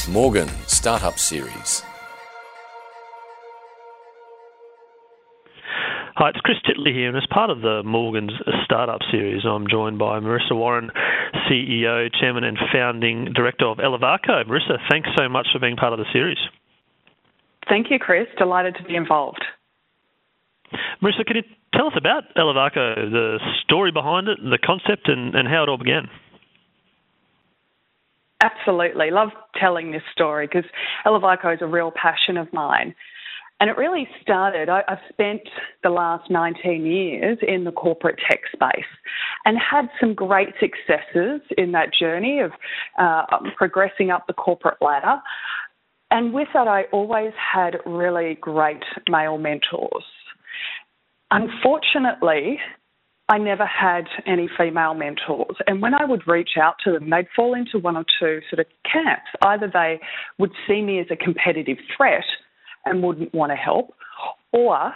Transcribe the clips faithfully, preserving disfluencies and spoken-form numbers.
Morgan Startup Series. Hi, it's Chris Titley here, and as part of the Morgan's Startup Series, I'm joined by Marissa Warren, C E O, Chairman and Founding Director of Elevarco. Marissa, thanks so much for being part of the series. Thank you, Chris. Delighted to be involved. Marissa, can you tell us about Elevarco, the story behind it, the concept, and, and how it all began? Absolutely. Love telling this story because Elevarco is a real passion of mine. And it really started, I, I've spent the last nineteen years in the corporate tech space and had some great successes in that journey of uh, progressing up the corporate ladder. And with that, I always had really great male mentors. Unfortunately, I never had any female mentors. And when I would reach out to them, they'd fall into one or two sort of camps. Either they would see me as a competitive threat and wouldn't want to help, or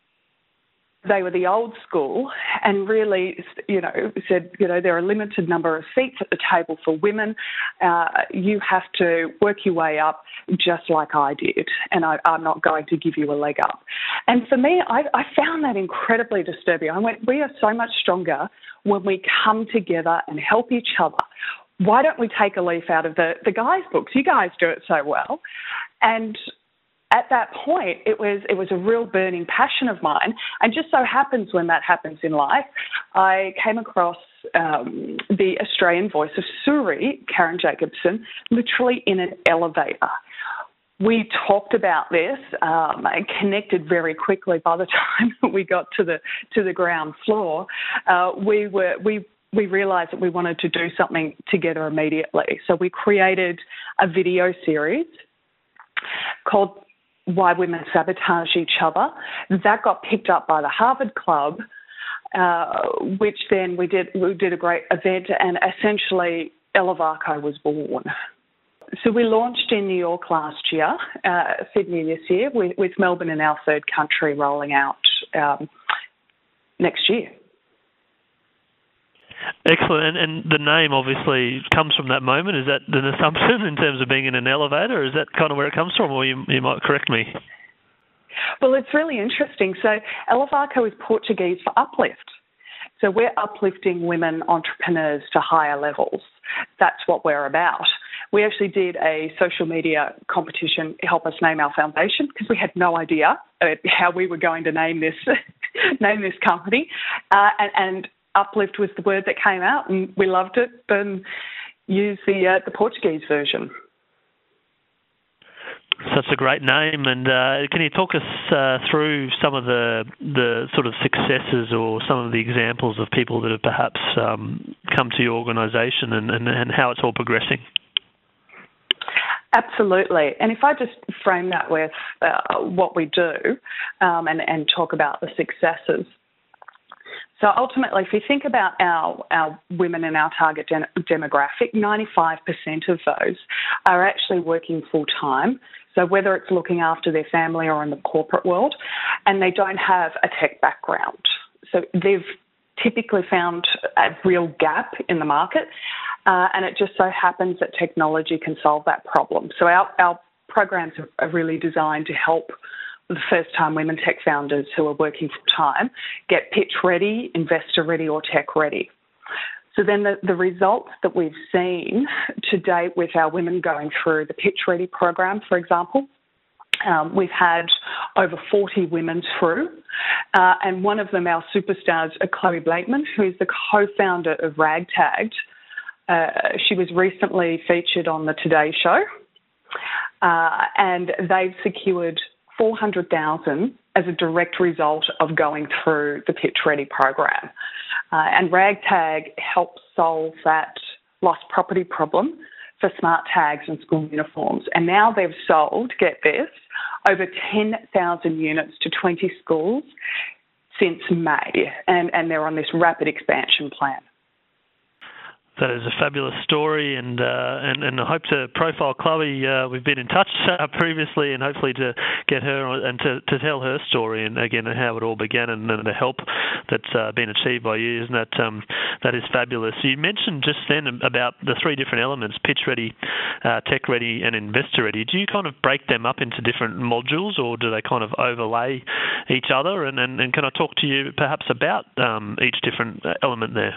they were the old school and really, you know, said, you know, there are a limited number of seats at the table for women. Uh, you have to work your way up just like I did, and I, I'm not going to give you a leg up. And for me, I, I found that incredibly disturbing. I went, we are so much stronger when we come together and help each other. Why don't we take a leaf out of the, the guys' books? You guys do it so well. And at that point, it was it was a real burning passion of mine. And just so happens when that happens in life, I came across um, the Australian voice of Suri, Karen Jacobson, literally in an elevator. We talked about this um, and connected very quickly. By the time we got to the to the ground floor, uh, we were we. we realised that we wanted to do something together immediately. So we created a video series called Why Women Sabotage Each Other. That got picked up by the Harvard Club, uh, which then we did we did a great event, and essentially Elevarco was born. So we launched in New York last year, uh, Sydney this year, with, with Melbourne in our third country rolling out um, next year. Excellent. And, and the name obviously comes from that moment. Is that an assumption in terms of being in an elevator? Or is that kind of where it comes from? Or you, you might correct me. Well, it's really interesting. So Elevarco is Portuguese for uplift. So we're uplifting women entrepreneurs to higher levels. That's what we're about. We actually did a social media competition to help us name our foundation because we had no idea how we were going to name this name this company. Uh, and, and Uplift was the word that came out, and we loved it and used the uh, the Portuguese version. Such a great name, and uh, can you talk us uh, through some of the the sort of successes or some of the examples of people that have perhaps um, come to your organisation and, and, and how it's all progressing? Absolutely. And if I just frame that with uh, what we do um, and, and talk about the successes. So ultimately, if you think about our, our women in our target de- demographic, ninety-five percent of those are actually working full-time. So whether it's looking after their family or in the corporate world, and they don't have a tech background. So they've typically found a real gap in the market, uh, and it just so happens that technology can solve that problem. So our, our programs are really designed to help the first-time women tech founders who are working full-time get pitch-ready, investor-ready or tech-ready. So then the, the results that we've seen to date with our women going through the Pitch Ready program, for example, um, we've had over forty women through, uh, and one of them, our superstars, Chloe Blakeman, who is the co-founder of Ragtagged. Uh, she was recently featured on the Today Show, uh, and they've secured four hundred thousand dollars as a direct result of going through the Pitch Ready program. Uh, and Ragtag helps solve that lost property problem for smart tags and school uniforms. And now they've sold, get this, over ten thousand units to twenty schools since May. And, and they're on this rapid expansion plan. That is a fabulous story, and uh, and, and I hope to profile Chloe. Uh, we've been in touch uh, previously, and hopefully to get her on, and to, to tell her story, and again how it all began, and, and the help that's uh, been achieved by you. Isn't that um, that is fabulous? You mentioned just then about the three different elements: pitch ready, uh, tech ready, and investor ready. Do you kind of break them up into different modules, or do they kind of overlay each other? And and, and can I talk to you perhaps about um, each different element there?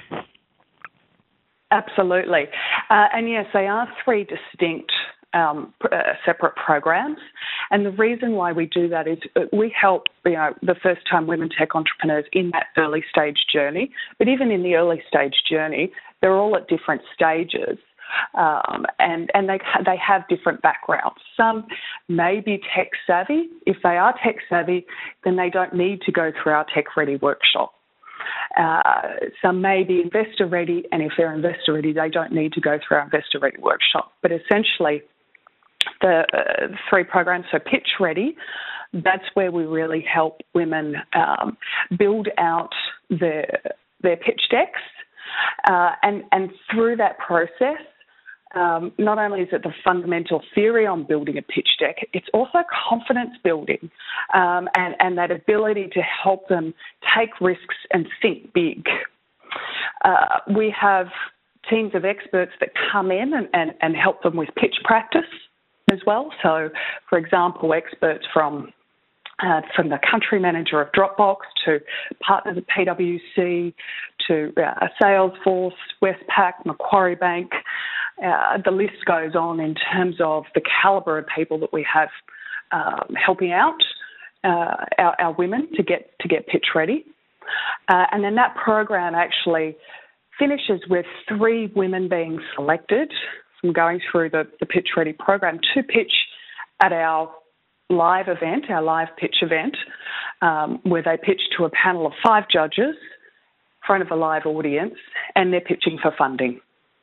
Absolutely. Uh, and yes, they are three distinct um, uh, separate programs. And the reason why we do that is we help, you know, the first-time women tech entrepreneurs in that early stage journey. But even in the early stage journey, they're all at different stages. Um, and and they they have different backgrounds. Some may be tech savvy. If they are tech savvy, then they don't need to go through our tech ready workshop. Uh, some may be investor ready, and if they're investor ready, they don't need to go through our investor ready workshop. But essentially, the uh, three programs, so pitch ready, that's where we really help women um, build out their their pitch decks, uh, and and through that process. Um, not only is it the fundamental theory on building a pitch deck, it's also confidence building um, and, and that ability to help them take risks and think big. Uh, we have teams of experts that come in and, and, and help them with pitch practice as well. So, for example, experts from Uh, from the country manager of Dropbox to partners at P W C to uh, Salesforce, Westpac, Macquarie Bank. Uh, the list goes on in terms of the calibre of people that we have um, helping out uh, our, our women to get to get pitch ready. Uh, and then that program actually finishes with three women being selected from going through the, the pitch ready program to pitch at our live event, our live pitch event, um, where they pitch to a panel of five judges in front of a live audience, and they're pitching for funding.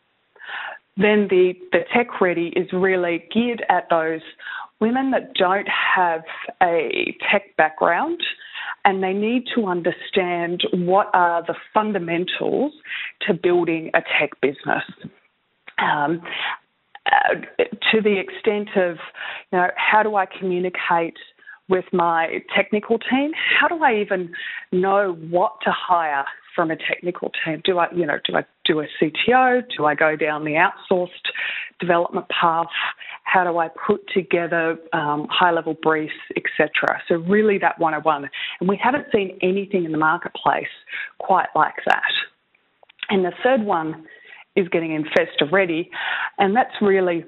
Then the, the Tech Ready is really geared at those women that don't have a tech background, and they need to understand what are the fundamentals to building a tech business. Um, Uh, to the extent of, you know, how do I communicate with my technical team? How do I even know what to hire from a technical team? Do I, you know, do I do a C T O? Do I go down the outsourced development path? How do I put together um, high-level briefs, et cetera? So really that one oh one. And we haven't seen anything in the marketplace quite like that. And the third one is getting investor ready, and that's really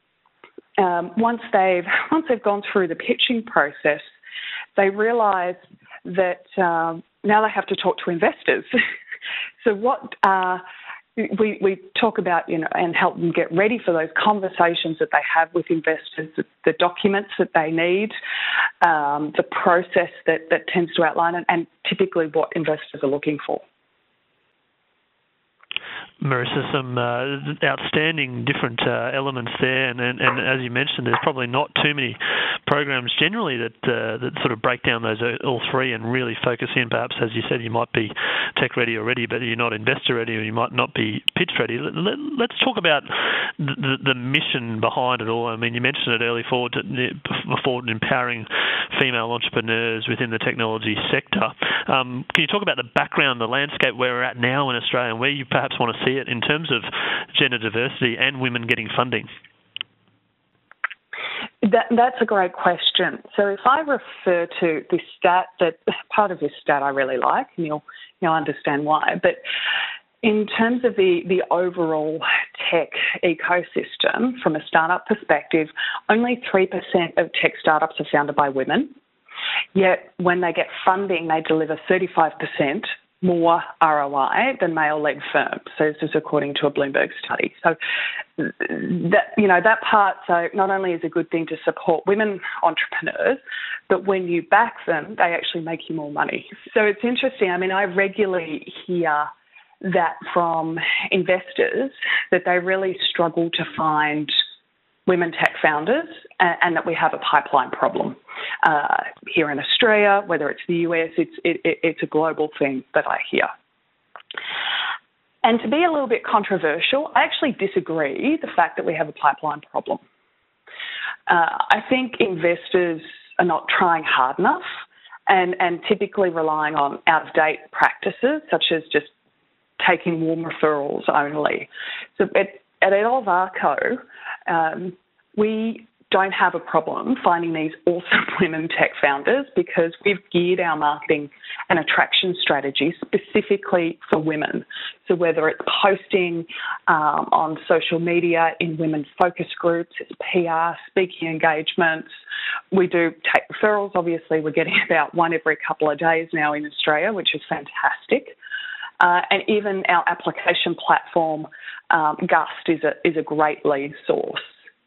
um, once they've once they've gone through the pitching process, they realise that um, now they have to talk to investors. So what uh, we we talk about, you know, and help them get ready for those conversations that they have with investors, the, the documents that they need, um, the process that that tends to outline, and, and typically what investors are looking for. Marissa, some uh, outstanding different uh, elements there, and, and, and as you mentioned, there's probably not too many programs generally that uh, that sort of break down those uh, all three and really focus in. Perhaps, as you said, you might be tech ready already, but you're not investor ready, or you might not be pitch ready. Let, let, let's talk about the, the, the mission behind it all. I mean, you mentioned it earlier before, before empowering female entrepreneurs within the technology sector. Um, can you talk about the background, the landscape where we're at now in Australia, and where you perhaps want to see it in terms of gender diversity and women getting funding? That, that's a great question. So if I refer to this stat, that part of this stat I really like, and you'll you'll understand why. But in terms of the, the overall tech ecosystem, from a startup perspective, only three percent of tech startups are founded by women. Yet when they get funding, they deliver thirty-five percent more R O I than male-led firms. So this is according to a Bloomberg study. So that, you know, that part, so not only is a good thing to support women entrepreneurs, but when you back them, they actually make you more money. So it's interesting. I mean, I regularly hear that from investors, that they really struggle to find women tech founders, and, and that we have a pipeline problem uh, here in Australia, whether it's the U S, it's it, it, it's a global thing that I hear. And to be a little bit controversial, I actually disagree the fact that we have a pipeline problem. Uh, I think investors are not trying hard enough and, and typically relying on out-of-date practices, such as just taking warm referrals only. So at, at Arco, um, we don't have a problem finding these awesome women tech founders because we've geared our marketing and attraction strategy specifically for women. So whether it's posting um, on social media in women focus groups, it's P R, speaking engagements, we do take referrals. Obviously, we're getting about one every couple of days now in Australia, which is fantastic. Uh, and even our application platform, um, Gust, is a, is a great lead source.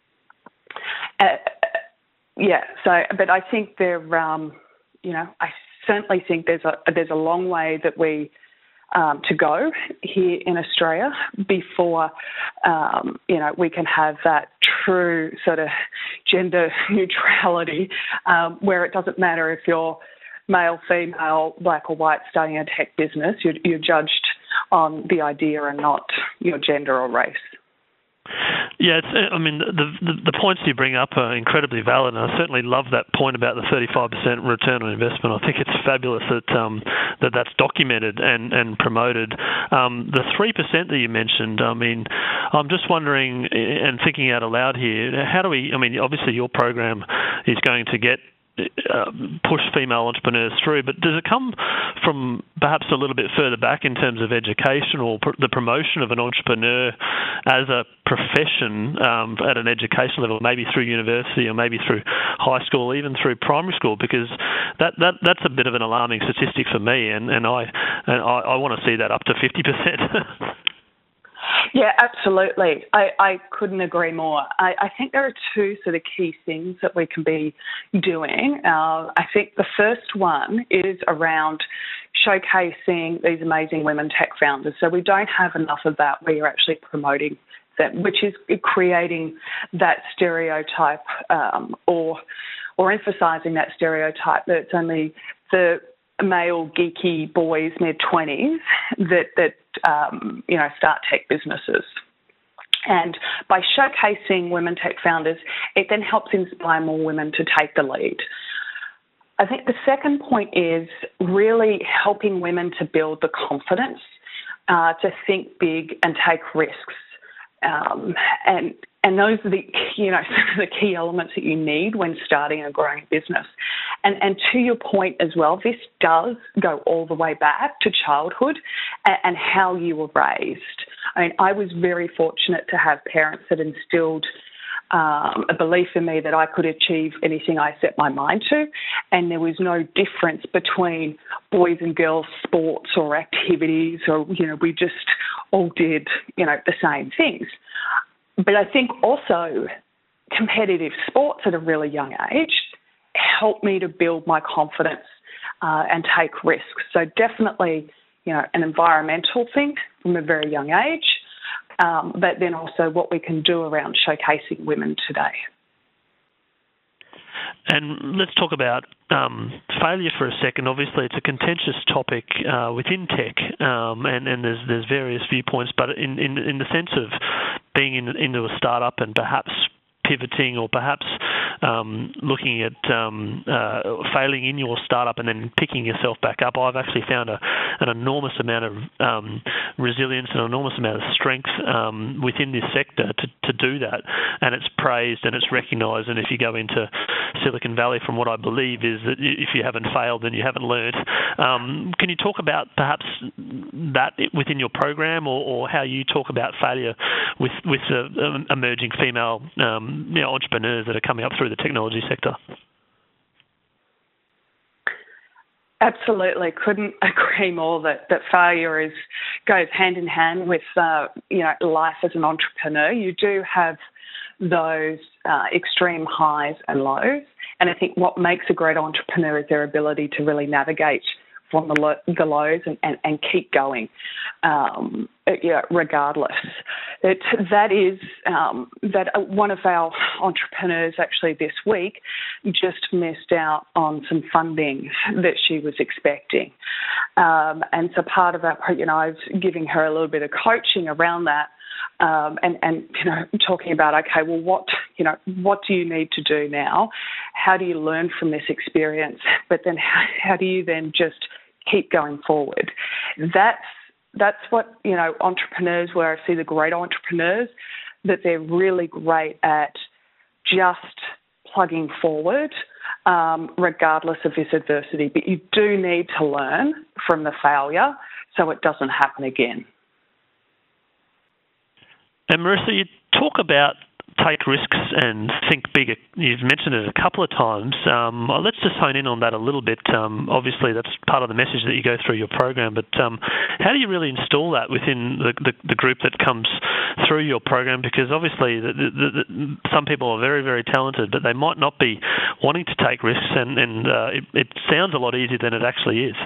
Uh, yeah, so, but I think there, um, you know, I certainly think there's a there's a long way that we um, to go here in Australia before, um, you know, we can have that true sort of gender neutrality, um, where it doesn't matter if you're male, female, black or white starting a tech business. You're, you're judged on the idea and not your gender or race. Yeah, it's, I mean, the, the the points you bring up are incredibly valid, and I certainly love that point about the thirty-five percent return on investment. I think it's fabulous that um, that that's documented and, and promoted. Um, the three percent that you mentioned, I mean, I'm just wondering and thinking out aloud here, how do we, I mean, obviously your program is going to get Uh, push female entrepreneurs through, but does it come from perhaps a little bit further back in terms of education or pr- the promotion of an entrepreneur as a profession um, at an education level, maybe through university or maybe through high school, even through primary school? Because that, that that's a bit of an alarming statistic for me, and, and I and I, I want to see that up to fifty percent. Yeah, absolutely. I, I couldn't agree more. I, I think there are two sort of key things that we can be doing. Uh, I think the first one is around showcasing these amazing women tech founders. So we don't have enough of that where you're actually promoting them, which is creating that stereotype um, or or emphasising that stereotype that it's only the male geeky boys mid-twenties that that um, you know start tech businesses. And by showcasing women tech founders, it then helps inspire more women to take the lead. I think the second point is really helping women to build the confidence uh, to think big and take risks. Um, and and those are the you know some of the key elements that you need when starting a growing business. And and to your point as well, this does go all the way back to childhood and, and how you were raised. I mean, I was very fortunate to have parents that instilled um, a belief in me that I could achieve anything I set my mind to, and there was no difference between boys and girls sports or activities, or you know we just all did you know the same things. But I think also competitive sports at a really young age helped me to build my confidence uh, and take risks. So definitely, you know, an environmental thing from a very young age, um, but then also what we can do around showcasing women today. And let's talk about um, failure for a second. Obviously, it's a contentious topic uh, within tech, um, and, and there's there's various viewpoints. But in, in, in the sense of being in, into a startup and perhaps pivoting or perhaps um, looking at um, uh, failing in your startup and then picking yourself back up, I've actually found a, an enormous amount of um, resilience and an enormous amount of strength um, within this sector to, to do that. And it's praised and it's recognised. And if you go into Silicon Valley, from what I believe is that if you haven't failed, then you haven't learned. Um, can you talk about perhaps that within your program, or, or how you talk about failure with, with uh, emerging female um, you know, entrepreneurs that are coming up through the technology sector? Absolutely, couldn't agree more that, that failure is goes hand in hand with uh, you know life as an entrepreneur. You do have those uh, extreme highs and lows, and I think what makes a great entrepreneur is their ability to really navigate from the, lo- the lows and, and, and keep going, um, yeah, regardless. It, that is um, that one of our entrepreneurs actually this week just missed out on some funding that she was expecting. Um, and so part of that, you know, I was giving her a little bit of coaching around that. Um, and, and, you know, talking about, okay, well, what, you know, what do you need to do now? How do you learn from this experience? But then how, how do you then just keep going forward? That's, that's what, you know, entrepreneurs, where I see the great entrepreneurs, that they're really great at just plugging forward, um, regardless of this adversity. But you do need to learn from the failure so it doesn't happen again. And Marissa, you talk about take risks and think bigger. You've mentioned it a couple of times. Um, let's just hone in on that a little bit. Um, obviously, that's part of the message that you go through your program, but um, how do you really install that within the, the, the group that comes through your program? Because obviously the, the, the, some people are very, very talented, but they might not be wanting to take risks, and, and uh, it, it sounds a lot easier than it actually is.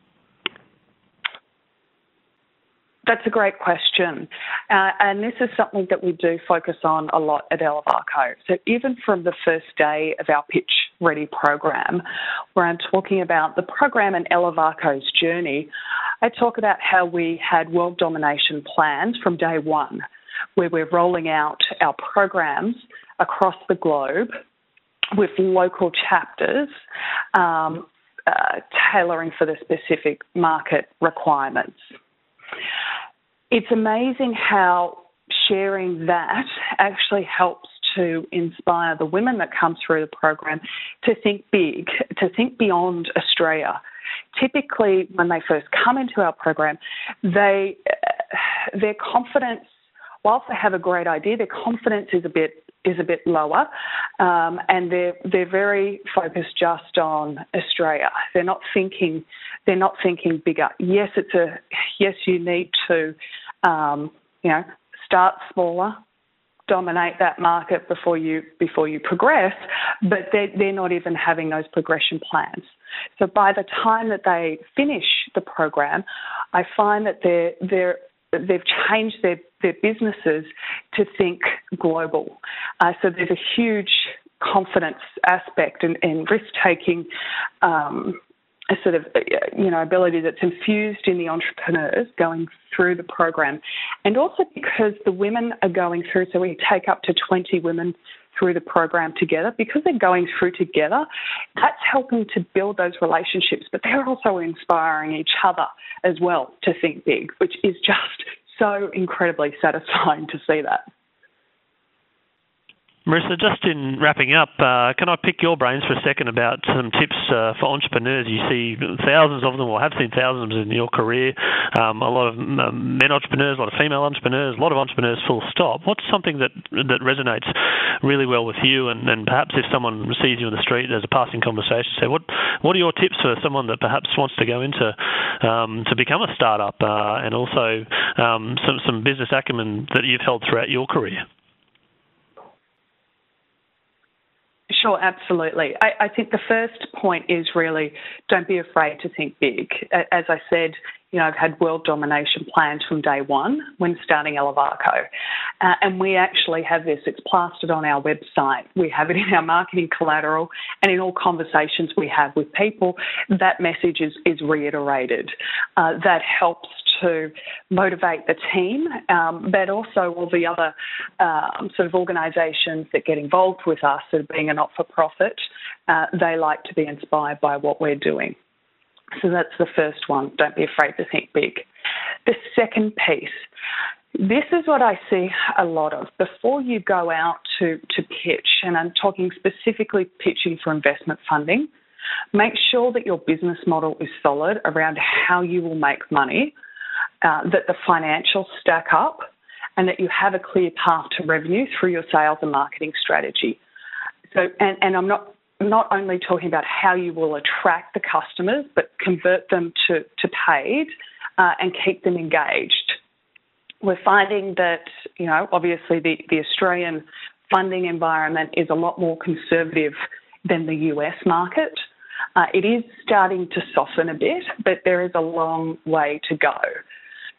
That's a great question. Uh, and this is something that we do focus on a lot at Elevarco. So even from the first day of our Pitch Ready program, where I'm talking about the program and Elevarco's journey, I talk about how we had world domination plans from day one, where we're rolling out our programs across the globe with local chapters, um, uh, tailoring for the specific market requirements. It's amazing how sharing that actually helps to inspire the women that come through the program to think big, to think beyond Australia. Typically, when they first come into our program, they their confidence, whilst they have a great idea, their confidence is a bit is a bit lower, um, and they're they're very focused just on Australia. They're not thinking they're not thinking bigger. Yes, it's a yes. You need to, um, you know, start smaller, dominate that market before you before you progress. But they're they're not even having those progression plans. So by the time that they finish the program, I find that they're they're they've changed their, their businesses to think global. Uh, so there's a huge confidence aspect and, and risk-taking um, a sort of, you know, ability that's infused in the entrepreneurs going through the program. And also because the women are going through, so we take up to twenty women through the program together, because they're going through together, that's helping to build those relationships, but they're also inspiring each other as well to think big, which is just so incredibly satisfying to see that. Marissa, just in wrapping up, uh, can I pick your brains for a second about some tips uh, for entrepreneurs? You see thousands of them, or have seen thousands in your career, um, a lot of um, men entrepreneurs, a lot of female entrepreneurs, a lot of entrepreneurs full stop. What's something that that resonates really well with you, and, and perhaps if someone sees you in the street as a passing conversation, say, what what are your tips for someone that perhaps wants to go into um, to become a startup, uh, and also um, some, some business acumen that you've held throughout your career? Sure, absolutely. I, I think the first point is really don't be afraid to think big. As I said, you know, I've had world domination plans from day one when starting Elevarco. Uh, and we actually have this, it's plastered on our website. We have it in our marketing collateral, and in all conversations we have with people, that message is, is reiterated. Uh, that helps to motivate the team, um, but also all the other um, sort of organisations that get involved with us, sort of being a not-for-profit, uh, they like to be inspired by what we're doing. So that's the first one. Don't be afraid to think big. The second piece, this is what I see a lot of. Before you go out to, to pitch, and I'm talking specifically pitching for investment funding, make sure that your business model is solid around how you will make money, uh, that the financials stack up, and that you have a clear path to revenue through your sales and marketing strategy. So, and, and I'm not not only talking about how you will attract the customers, but convert them to, to paid uh, and keep them engaged. We're finding that, you know, obviously the, the Australian funding environment is a lot more conservative than the U S market. Uh, it is starting to soften a bit, but there is a long way to go.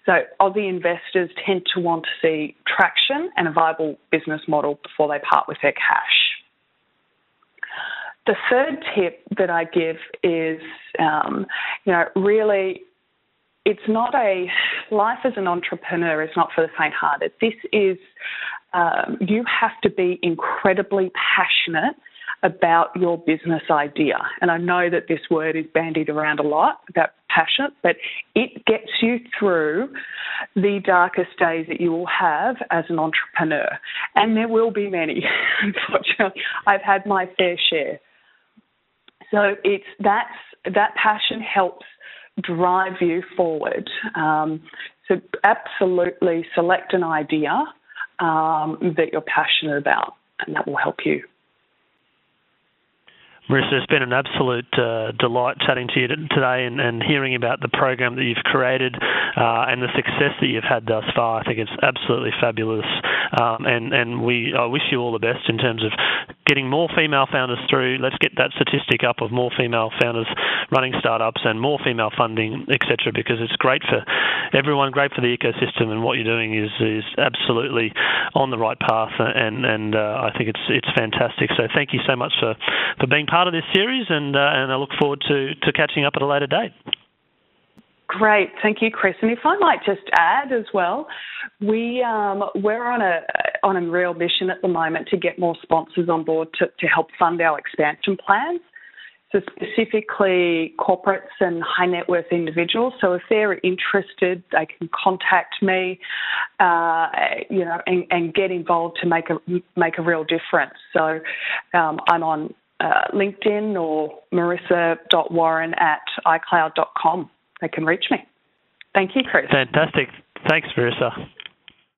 So Aussie investors tend to want to see traction and a viable business model before they part with their cash. The third tip that I give is, um, you know, really, it's not a, life as an entrepreneur is not for the faint-hearted. This is, um, you have to be incredibly passionate about your business idea. And I know that this word is bandied around a lot, about passionate, but it gets you through the darkest days that you will have as an entrepreneur. And there will be many, unfortunately. I've had my fair share. So it's that's that passion helps drive you forward. Um, so absolutely select an idea um, that you're passionate about, and that will help you. Marissa, it's been an absolute uh, delight chatting to you today and, and hearing about the program that you've created uh, and the success that you've had thus far. I think it's absolutely fabulous, um, and and we I wish you all the best in terms of getting more female founders through. Let's get that statistic up of more female founders running startups and more female funding, et cetera, because it's great for everyone, great for the ecosystem, and what you're doing is is absolutely on the right path, and and uh, I think it's it's fantastic. So thank you so much for, for being part of this series, and uh, and I look forward to, to catching up at a later date. Great, thank you, Chris. And if I might just add as well, we um, we're on a on a real mission at the moment to get more sponsors on board to, to help fund our expansion plans. So specifically corporates and high net worth individuals. So if they're interested, they can contact me, uh, you know, and, and get involved to make a make a real difference. So um, I'm on uh, LinkedIn or marissa dot warren at i cloud dot com. They can reach me. Thank you, Chris. Fantastic. Thanks, Marissa.